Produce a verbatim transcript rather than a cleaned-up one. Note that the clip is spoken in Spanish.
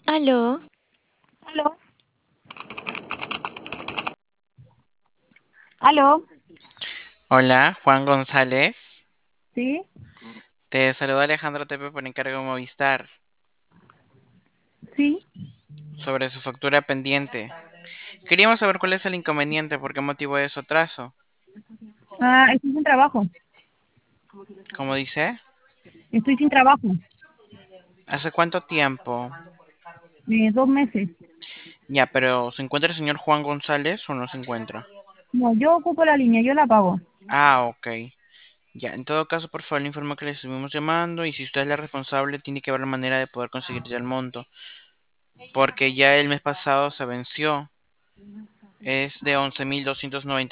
Aló, Aló, aló, Hola, Juan González. sí, Te saluda Alejandro Tepe por encargo de Movistar sí. sobre su factura pendiente. Queríamos saber cuál es el inconveniente, por qué motivo de su atraso. Ah, estoy sin trabajo. Como dice, Estoy sin trabajo. ¿hace cuánto tiempo? Eh, dos meses. Ya, pero ¿se encuentra el señor Juan González o no se encuentra? No, yo ocupo la línea, yo la pago. Ah, ok. Ya, en todo caso, por favor, le informo que le estuvimos llamando y si usted es la responsable, tiene que ver la manera de poder conseguir ya el monto, porque ya el mes pasado se venció. Es de once mil doscientos noventa